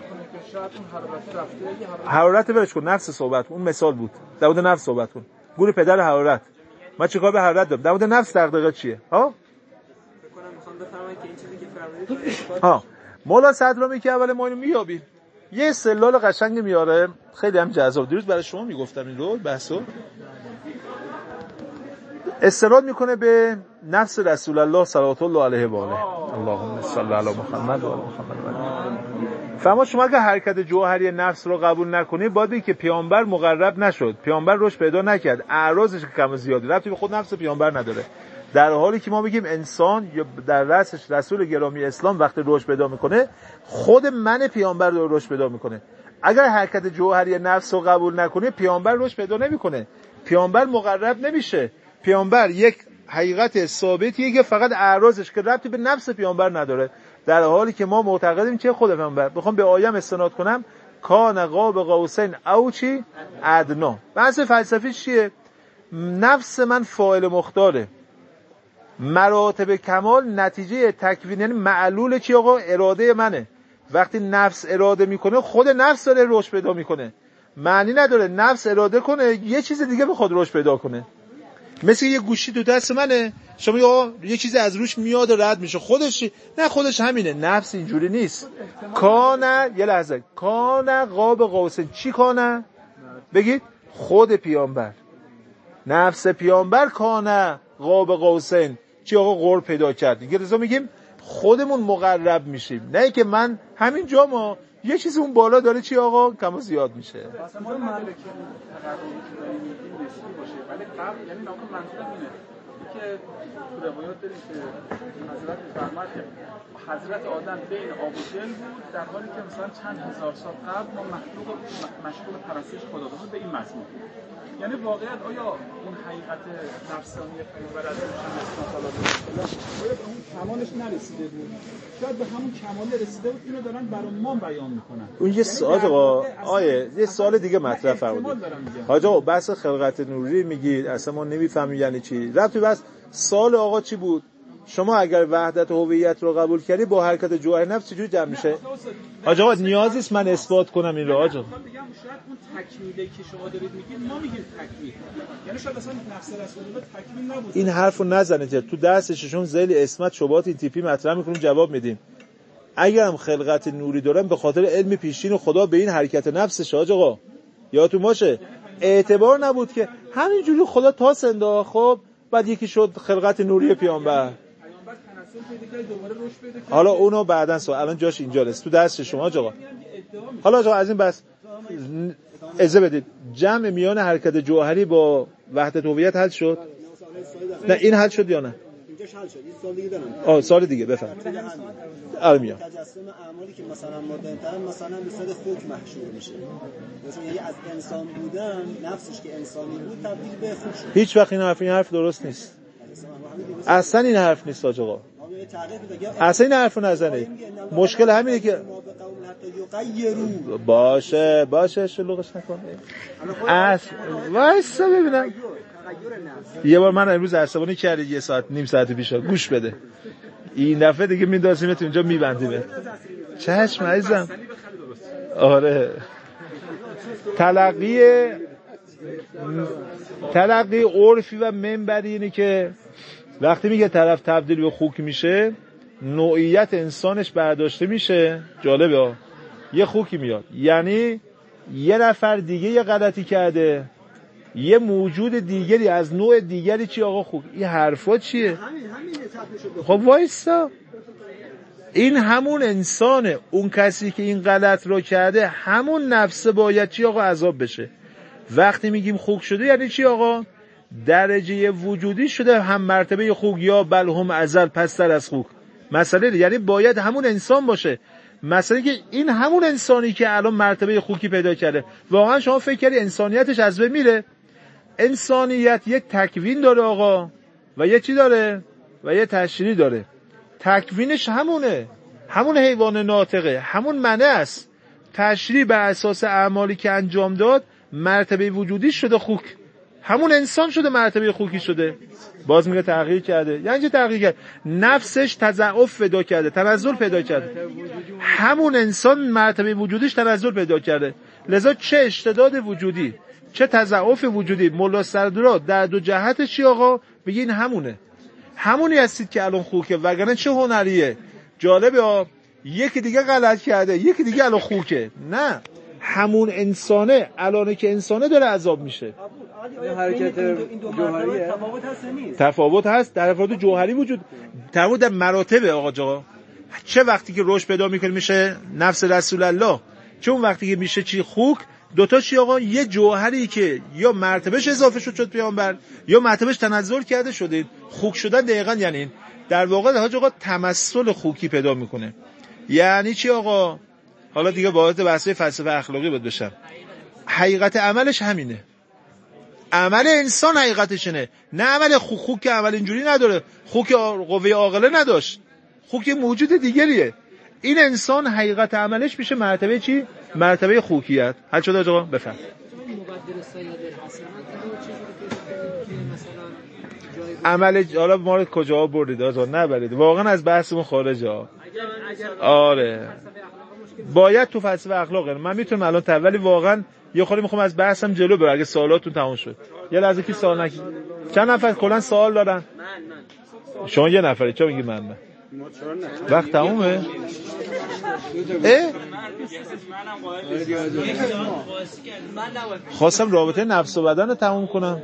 حرارت برش کن، نفس صحبت اون مثال بود، در مورد نفس صحبت کن. گور پدر حرارت، ما چیکار به حرارت داریم؟ در مورد نفس دغدغه چیه؟ ها؟ فکر کنم میخوام بفهمم که این چیزی که فرمودید ها مولا صدرا میگه اول ما اینو میابیم، یه استدلال قشنگ میاره، خیلی هم جذاب. دیروز برای شما میگفتم این رو بحثو. استناد میکنه به نفس رسول الله صلوات الله علیه و آله. اللهم صل علی محمد و آل محمد. فما شما اگه حرکت جوهری نفس رو قبول نکنی، باید بگی که پیامبر مقرب نشد، پیامبر روش پیدا نکرد، اعراضش کم زیادی ربطی به خود نفس پیامبر نداره. در حالی که ما بگیم انسان یا در رأسش رسول گرامی اسلام وقتی روش پیدا میکنه، خود من پیامبر رو روش پیدا میکنه. اگر حرکت جوهری نفس رو قبول نکنه، پیامبر روش پیدا نمیکنه، پیامبر مقرب نمیشه. پیامبر یک حقیقت ثابتیه که فقط اعراضش که ربطی به نفس پیامبر نداره، در حالی که ما معتقدیم که خود پیامبر. بخوام به آیه استناد کنم، کان قاب قوسین او چی ادنا. بحث فلسفی چیه؟ نفس من فاعل مختاره، مراتب کمال نتیجه تکوین، یعنی معلول چی آقا؟ اراده منه. وقتی نفس اراده میکنه خود نفس داره رشد پیدا میکنه. معنی نداره نفس اراده کنه یه چیز دیگه بخواد رشد پیدا کنه. مثل یه گوشی تو دست منه، شما یا یه چیزی از روش میاد و رد میشه، خودش نه خودش همینه. نفس اینجوری نیست. کانه یه لحظه کانه قاب قوسین. چی کانه؟ بگید خود پیامبر، نفس پیامبر کانه قاب قوسین چی آقا قرب پیدا کرد. دیگه رضا میگیم خودمون مقرب میشیم، نه که من همین جا ما یه چیز اون بالا داره چی آقا کم و زیاد میشه. اصلا ما نداره که تقربی که داریم میگیم نسبی باشه، ولی قبل یعنی ناکن منظورم اینه که تو روایات داریم که حضرت فرمود که حضرت آدم بین آب و گل بود، در حالی که مثلا چند هزار سال قبل ما مخلوق مشغول پرستش خدا بود به این مضمون. یعنی واقعیت آیا اون حقیقت نفسانی پیامبر از اسلام صلی الله علیه و آیا به اون کمالش نرسیده بود؟ شاید به همون کمال رسیده بود. اینو دارن برای ما بیان میکنن. اون یه سوال آقا آیه یه سوال دیگه مطرح فرمودید. حاج آقا بحث خلقت نوری میگید اصلا ما نمیفهمیم یعنی چی. ربطی بس سوال آقا چی بود؟ شما اگر وحدت هویت رو قبول کردی با حرکت جوهر نفس چجوری جمع میشه؟ حاج آقا نیازی است من اثبات کنم این رو حاج آقا. میگم شاید اون تکمیلی که شما دارید میگید ما میگیم تکمیل. یعنی شاید اصلا نفس رسول الله تکمیل نبود. این حرفو نزنید. تو درس ششم ذیل اسمت شبهات این تیپی مطرح میکنیم جواب میدیم. اگرم خلقت نوری دارم به خاطر علم پیشین خدا به این حرکت نفسش حاج آقا یادتون باشه اعتبار نبود که همینجوری خدا تا سندا خب بعد یکی شد خلقت نوری پیامبر. حالا اونو بعدن سوال الان جاش اینجا است تو درس شما حاج آقا. حالا آقا از این بس اجازه بدید جمع میان حرکت جوهری با وحدت هویت حل شد؟ نه این حل شد یا نه؟ اینجاش حل شد. یه سوال دیگه دارم. آه سوال دیگه بفرمایید. آره میام. تجسم اعمالی که مثلا ما داریم مثلا به صورت خوک محشور میشه. مثلا یعنی از انسان بودن نفسش که انسانی بود تبدیل به خوک شد. هیچ وقت این حرف این حرف درست نیست. اصلا این حرف نیست حاج آقا. اصلا این حرفو نزنید. مشکل همینه که باشه باشه شلوغش نکن. اصلا وایسا ببینم. یه بار من امروز عصبانی کردی یه ساعت نیم ساعت پیش گوش بده. این دفعه دیگه میندازیمت اونجا میبندیمت. چشم عزیزم. آره. تلقی تلقی عرفی و منبری اینه که وقتی میگه طرف تبدیل به خوک میشه نوعیت انسانش برداشته میشه. جالبه ها. یه خوکی میاد یعنی یه نفر دیگه یه غلطی کرده یه موجود دیگری از نوع دیگری چی آقا خوک. این حرفا چیه؟ خب وایسا این همون انسانه. اون کسی که این غلط رو کرده همون نفسه باید چی آقا عذاب بشه. وقتی میگیم خوک شده یعنی چی آقا؟ درجه وجودی شده هم مرتبه خوک یا بل هم ازل پستر از خوک. مسئله یعنی باید همون انسان باشه. مثلا که این همون انسانی که الان مرتبه خوکی پیدا کرده واقعا شما فکر کردی انسانیتش از بین میره؟ انسانیت یک تکوین داره آقا و یه چی داره و یه تشریع داره. تکوینش همونه، همون حیوان ناطقه، همون منه است. تشریع بر اساس اعمالی که انجام داد مرتبه وجودی شده خوک. همون انسان شده مرتبه خوکی شده. باز میگه تغییر کرده. یعنی چه تغییر کرد؟ نفسش تضعف پیدا کرده، تنزل پیدا کرده. همون انسان مرتبه وجودیش تنزل پیدا کرده. لذا چه اشتداد وجودی چه تضعف وجودی مولا سردرا در دو جهتش چی آقا میگه این همونه. همونی هستید که الان خوکه وگرنه چه هنریه. جالبه ها یکی دیگه غلط کرده یکی دیگه الان خوکه. نه همون انسانه الان که انسانه داره عذاب میشه. حرکت جوهریه تفاوت هست نیست؟ تفاوت هست. در تفاوت جوهری وجود تفاوت در مراتب آقا جا. چه وقتی که رشد پیدا میکنه میشه نفس رسول الله، چه اون وقتی که میشه چی خوک. دوتا چی آقا؟ یه جوهری که یا مرتبهش اضافه شد شد پیامبر یا مرتبهش تنزل کرده شده. خوک شدن دقیقاً یعنی این در واقع حاج آقا تمثل خوکی پیدا میکنه. یعنی چی آقا؟ حالا دیگه وارد بحث فلسفه اخلاقی بود بشم. حقیقت عملش همینه. عمل انسان حقیقتش اینه، نه عمل خوک. خوک که عمل اینجوری نداره. خوک قوه عاقله نداشت. خوک موجود دیگریه. این انسان حقیقت عملش میشه مرتبه چی؟ مرتبه خوکیت. حل شد آقا بفهم. عمل حالا ما رو کجا بردید آقا؟ نبرید واقعا از بحثمون خارجه. آره باید تو فلسفه اخلاق یعنی من میتونم الان تا ولی واقعا یه خورده میخوام از بحثم جلو برم اگه سوالاتون تموم شد. یه لحظه کی سوال نکنه. چند نفر کلا سوال دارن؟ من من. شما یه نفری چرا میگی من من؟ وقت تمومه؟ اه؟ خواستم رابطه نفس و بدن رو تموم کنم.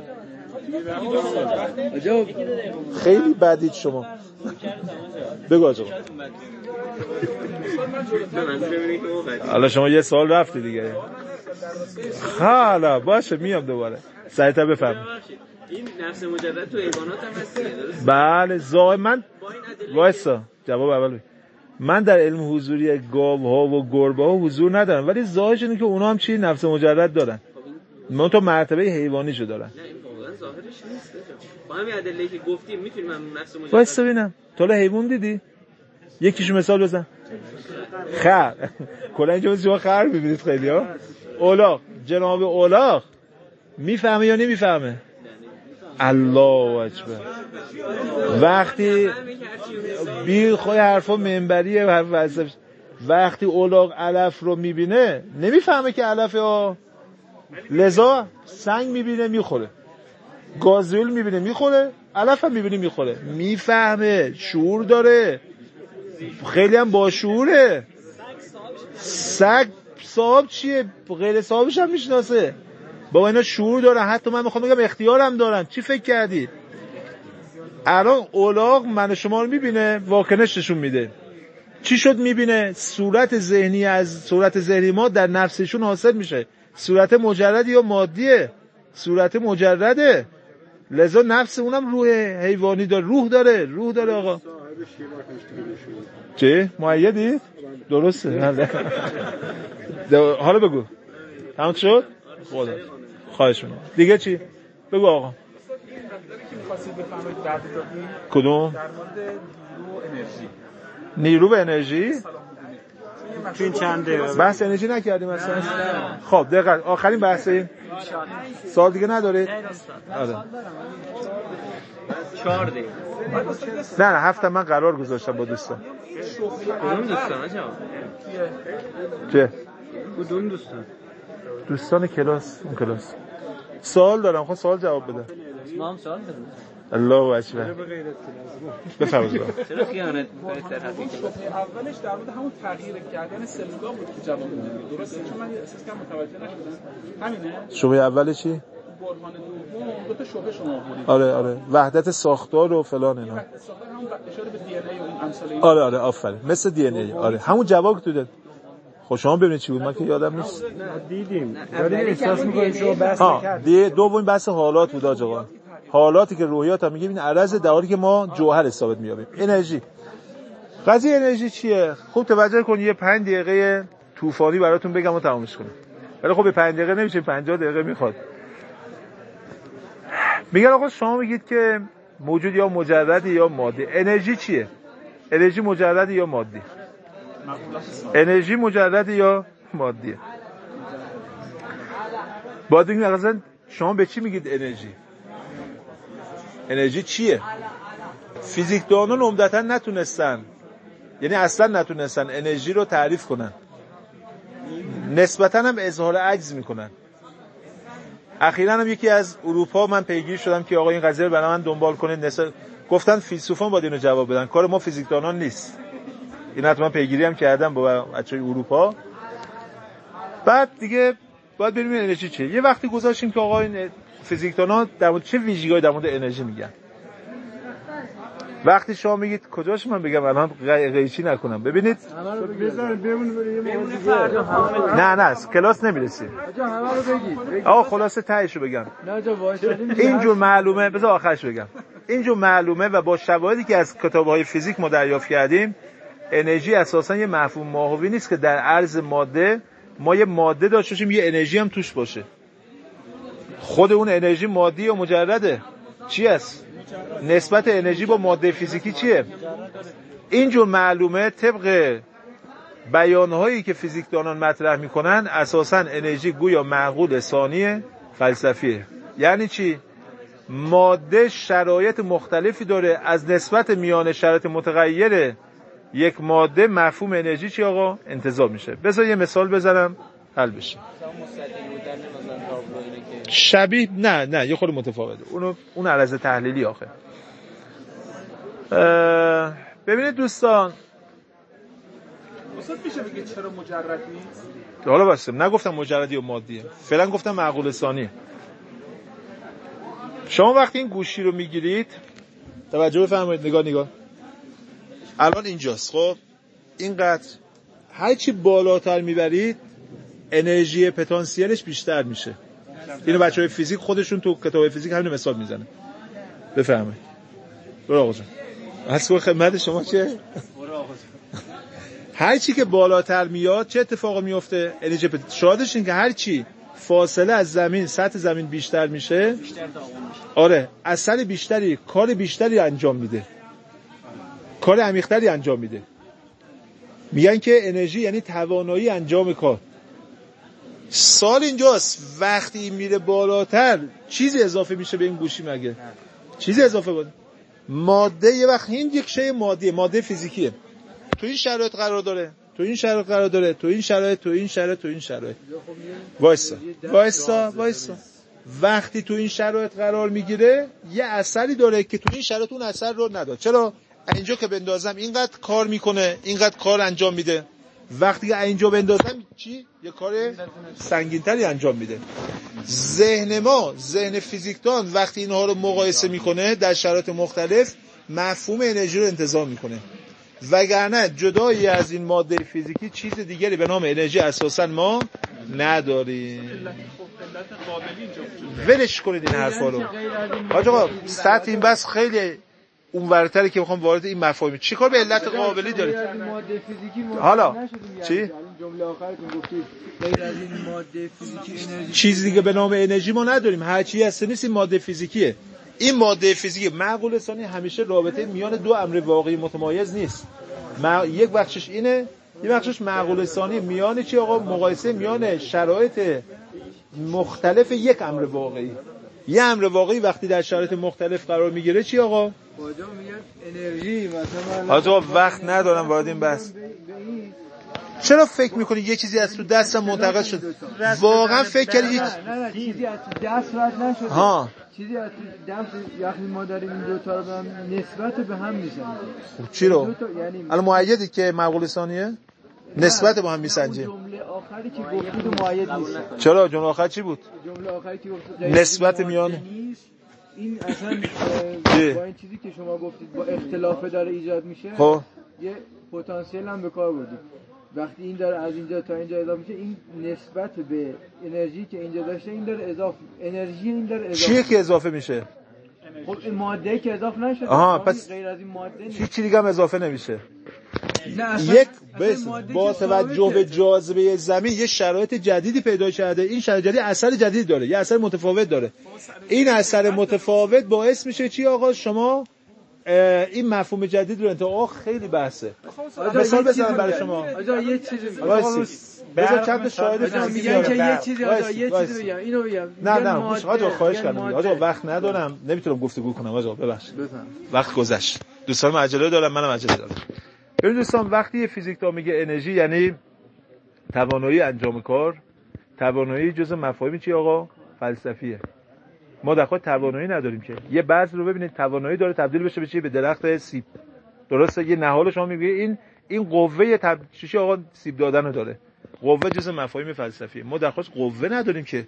خیلی بدید شما. بگو آجا. حالا شما یه سوال رفتی دیگه. حالا باشه میام دوباره. سریعتر بفهم. این نفس مجرد تو حیوانات هم هست درست؟ بله زای من وایسا جواب اول بگم. من در علم حضوری گاوها و گربه ها حضور ندارم ولی ظاهرش اینه که اونا هم چی نفس مجرد دارن. من تو مرتبه حیوانیشو دارن. نه این واقعا ظاهرش نیست. با همین ادله‌ای که گفتیم میتونیم نفس مجرد وایسا ببینم. تو له حیوان دیدی؟ یکیشو مثال بزن. خر. کلا اینجا شما خر می‌بینید خیلی‌ها. اولاغ، جناب اولاغ میفهمه یا نمیفهمه؟ الله اکبر. وقتی بی خود حرفا منبریه حرف وظیفه وقتی اولاغ علف رو میبینه نمیفهمه که علفه ها لذا سنگ میبینه میخوره گازیول میبینه میخوره علف هم میبینه میخوره میفهمه شعور داره خیلی هم با شعوره سگ صاحب چیه غیر صاحبش هم میشناسه بابا اینا شعور دارن حتی من میخوام بگم اختیار هم دارن چی فکر کردی الان اولاغ من شما رو میبینه واکنش نشون میده چی شد میبینه صورت ذهنی از صورت ذهنی ما در نفسشون حاصل میشه صورت مجرد یا مادیه صورت مجرده لذا نفس اونم روح حیوانی داره روح داره روح داره آقا چه مؤیدی درسته حالا بگو تمام شد خدا خواهش می‌کنم دیگه چی بگو آقا کدوم در مورد نیرو و انرژی نیرو و انرژی تو این چند دقیقه بحث انرژی نکردیم اصلا خب دقیقاً آخرین بحثی سوال دیگه نداره آره چهار دقیقه نه نه هفته من قرار گذاشتم با دوستان کدوم دوستان آجا چه کدوم دوستان دوستان کلاس اون کلاس سوال دارم خب سوال جواب بده ما هم سوال داریم الله اکبر بفرمایید چرا خیانت بهتر حقیقی اولش در مورد همون تغییر کردن سلول‌ها بود که جواب میدید درسته چون من احساس کردم متوجه نشدم همینه شبهه اول چی برهان دوم دو تا شبهه شما آوردید آره آره وحدت ساختار و فلان اینا ساختار همون اشاره به دی ان ای و این امثال این آره آره آفرین مثل دی ان ای آره همون جواب که تو داد خب شما ببینید چی بود من که یادم نیست دیدیم داریم احساس می‌کنیم شما بحث نکردید دی دومین بحث حالات بود آقا حالاتی که روحیات هم میگیم این عرض در حالی که ما جوهر ثابت می‌یابیم انرژی قضیه انرژی چیه خوب توجه کن یه پنج دقیقه طوفانی براتون بگم و تمامش کنم ولی خب به پنج دقیقه نمیشه پنجاه دقیقه میخواد میگن آقا شما میگید که موجود یا مجرد یا مادی انرژی چیه انرژی مجرد یا مادی انرژی مجرد یا مادیه باید بگیم اصلا شما به چی میگید انرژی انرژی چیه فیزیکدانان عمدتاً نتونستن یعنی اصلا نتونستن انرژی رو تعریف کنن نسبتاً هم اظهار عجز میکنن اخیراً هم یکی از اروپا من پیگیر شدم که آقا این قضیه رو برای من دنبال کنه نسبت گفتن فیلسوفان باید اینو جواب بدن کار ما فیزیکدانان نیست این حتما پیگیری هم کردم با بچهای اروپا بعد دیگه باید ببینیم انرژی چیه یه وقتی گذاشتیم که آقا این فیزیکدانان در مورد چه ویژگی‌هایی در مورد انرژی میگن وقتی شما میگید کجاش من بگم الان قیچی نکنم ببینید نه نه کلاس نمیرسیم آقا خلاصه تهشو بگم اینجور معلومه بذار آخرش بگم اینجور معلومه و با شواهدی که از کتاب‌های فیزیک ما دریافت کردیم انرژی اساسا یه مفهوم ماهوی نیست که در عرض ماده ما یه ماده داشته باشیم یه انرژی هم توش باشه خود اون انرژی مادی یا مجرده چی است نسبت انرژی با ماده فیزیکی چیه اینجور معلومه طبق بیانهایی که فیزیکدانان مطرح میکنن اساسا انرژی گویا معقول ثانی فلسفیه یعنی چی ماده شرایط مختلفی داره از نسبت میان شرایط متغیر یک ماده مفهوم انرژی چی آقا؟ انتزاع میشه. بذار یه مثال بزنم حل بشه. شبیه نه نه یه خورده متفاوته. اونو اون عرض تحلیلی آخه. ببینید دوستان استاد میشه بگید چرا مجرد نیست؟ حالا واسه نگفتم مجردی و مادیه، فعلا گفتم معقول ثانی. شما وقتی این گوشی رو میگیرید توجه بفرمایید، نگاه نگاه الان اینجاست. خب اینقدر هر چی بالاتر میبرید انرژی پتانسیلش بیشتر میشه. اینو بچهای فیزیک خودشون تو کتاب فیزیک همین مثال میزنه. بفرمایید. برو آقا جان. از خدمت شما چیه؟ برو آقا جان. هر چی که بالاتر میاد چه اتفاقی میفته؟ انرژی پت... شاهدش این که هر چی فاصله از زمین سطح زمین بیشتر میشه بیشتر داغون میشه. آره اثر بیشتری، کار بیشتری انجام میده، کار عمیق‌تری انجام میده. میگن که انرژی یعنی توانایی انجام کار. سال اینجاست وقتی میره بالاتر چیزی اضافه میشه به این گوشی؟ مگه چیزی اضافه بود؟ ماده. یه وقت این یک شی مادیه، ماده فیزیکیه، تو این شرایط قرار داره، تو این شرایط قرار داره، تو این شرایط، تو این شرایط، تو این شرایط. وایسا وایسا وایسا وقتی تو این شرایط قرار میگیره یه اثری داره که تو این شرایط اون اثر رو نداره. چرا؟ اینجا که بندازم اینقدر کار میکنه، اینقدر کار انجام میده. وقتی که اینجا بندازم چی؟ یه کار سنگین‌تری انجام میده. ذهن ما، ذهن فیزیکدان وقتی اینها رو مقایسه میکنه در شرایط مختلف مفهوم انرژی رو انتزاع میکنه. وگرنه جدایی از این ماده فیزیکی چیز دیگری به نام انرژی اساسا ما نداریم. ولش کنید این حرفا رو. حاج آقا سطح این بس خیلی اونورتره که میخوام وارد این مفاهیم. چیکار به علت قابلی دارید؟ حالا چی؟ جمله آخرتون گفتید غیر از این ماده فیزیکی انرژی چیز دیگه به نام انرژی ما نداریم. هر چی هست نیست این ماده فیزیکیه. این ماده فیزیکی معقول ثانی همیشه رابطه میان دو امر واقعی متمایز نیست. ما... یک بخشش اینه، یک بخشش معقول ثانی میان چی آقا؟ مقایسه میان شرایط مختلف یک امر واقعی. یه امر واقعی وقتی در شرایط مختلف قرار میگیره چی آقا؟ کجا میگن انرژی مثلا. آقا وقت ندارم وارد این بحث. چرا فکر میکنی یه چیزی از تو دستم منتقل شد؟ واقعا فکر کردی نه نه چیزی از تو دست رد نشد. ها چیزی از تو دست وقتی ما داریم این دو تا رو به هم نسبت به هم میزنیم. خب چی رو؟ یعنی الان مؤیدی که معقول ثانیه؟ نسبت با هم میسنجیم. جمله آخری که گفتید مؤید نیست. چرا؟ جمله آخر چی بود؟ جمله آخری که گفتید نسبت میان این اصلا با این چیزی که شما گفتید با اختلاف داره ایجاد میشه. خب یه پتانسیل هم به کار بردید. وقتی این داره از اینجا تا اینجا اضافه میشه این نسبت به انرژی که اینجا داشته این داره اضافه انرژی این داره اضافه چیه که اضافه میشه؟ خب این ماده که اضافه نشده. آها پس غیر از این ماده چی چی دیگه هم اضافه نمیشه. نه یک بس با توجه به جاذبه زمین یه شرایط جدیدی پیدا شده. این شرایط جدید اثر جدید داره، یه اثر متفاوت داره. این اثر متفاوت باعث میشه چی آقا؟ شما این مفهوم جدید رو انتقال خیلی بحثه. مثال بزنم برای شما. آجا یه چیزی بذار چند تا شاهد میگن که یه چیزی آجا یه چیزی بگم اینو بگم. نه نه آجا خواهش کردم. آجا وقت ندارم، نمیتونم گفتگو کنم آجا ببخشید. وقت گذشت. دوستان عجله دارم، منم عجله دارم. ببین دوستان وقتی یه فیزیکدان میگه انرژی یعنی توانایی انجام کار، توانایی جزء مفاهیم چی آقا؟ فلسفیه. ما در خود توانایی نداریم که. یه بذر رو ببینید توانایی داره تبدیل بشه به چی؟ به درخت سیب. درسته؟ یه نهال شما میگه این این قوه تبدیل آقا سیب دادن رو داره. قوه جزء مفاهیم فلسفیه. ما در خود قوه نداریم که.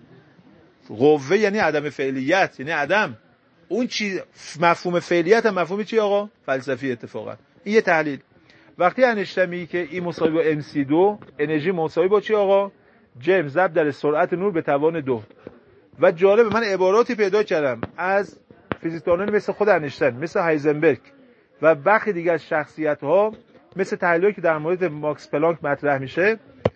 قوه یعنی عدم فعلیت، یعنی عدم. اون چی مفهوم فعلیت هم مفهوم چی آقا؟ فلسفی اتفاقا. این یه تحلیل. وقتی انیشتین میگه که این مساوی با ام سی دو، انرژی مساوی با چی آقا؟ جیم ضرب در سرعت نور به توان دو. و جالبه من عباراتی پیدا کردم از فیزیکدانانی مثل خود انیشتین، مثل هایزنبرگ و برخی دیگه از شخصیت‌ها مثل تحلیلی که در مورد ماکس پلانک مطرح میشه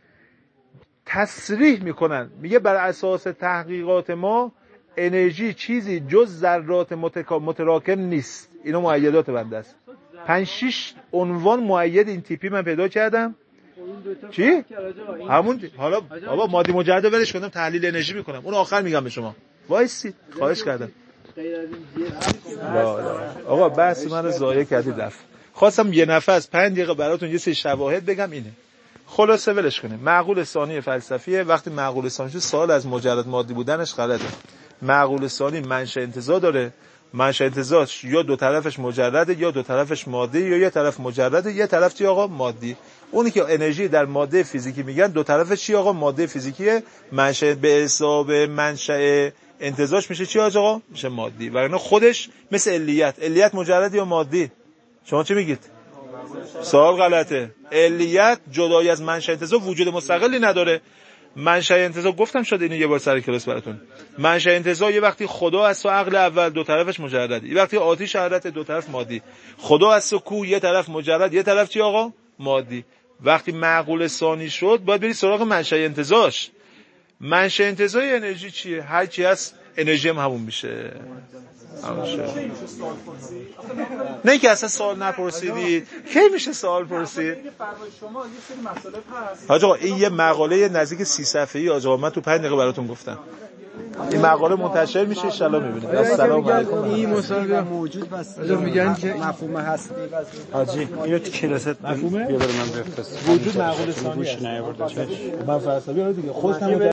تصریح میکنن. میگه بر اساس تحقیقات ما انرژی چیزی جز ذرات متراکم نیست. اینو مؤیدات بنده است. پنج شش عنوان مؤید این تیپی من پیدا کردم. چی؟ همون حالا بابا مادی مجرد ولش کردم تحلیل انرژی میکنم. اون آخر میگم به شما. وایسید. خواهش کردم. آقا بحث منو ضایع کردید رفت. خواستم یه نفس پنج دقیقه براتون یه سری شواهد بگم. اینه خلاصه ولش کنه. معقول ثانی فلسفیه. وقتی معقول ثانی شد سوال از مجرد مادی بودنش غلطه. معقول ثانی منشأ انتزاع داره. منشأ انتزاعش یا دو طرفش مجرده یا دو طرفش مادی یا یه طرف مجرده یه طرف چی آقا مادی. اونی که انرژی در ماده فیزیکی میگن دو طرفش چی آقا ماده فیزیکیه. منشأ به حساب منشأ انتزاعش میشه چی آقا میشه مادی. وگرنه خودش مثل علیت. علیت مجرد یا مادی؟ شما چی میگید؟ سوال غلطه. علیت جدای از منشأ انتزاع وجود مستقلی نداره. منشأ انتزاع گفتم شد اینو یه بار سر کلاس براتون. منشأ انتزاع یه وقتی خدا است و عقل اول دو طرفش مجرده، یه وقتی آتش حرارت دو طرف مادی. خدا است و کوه یه طرف مجرد یه طرف چی آقا مادی. وقتی معقول ثانی شد باید بری سراغ منشأ انتزاعش. منشأ انتزاع انرژی چیه؟ هر چی هست انرژی هم همون میشه. نه که اصلا سوال نپرسیدید. کی میشه سوال پرسید؟ حاج آقا این یه مقاله نزدیک سی صفحه‌ای حاج آقا من تو پنج دقیقه براتون گفتم. این مقاله منتشر میشه ان شاء الله میبینید. السلام علیکم. این مسابقه موجود بس میگن که مفهوم هست. حاجی اینو تو کلاست مفهومه بیا برام من بفرست. وجود معقول ثانی است. من فلسفی دیگه خودم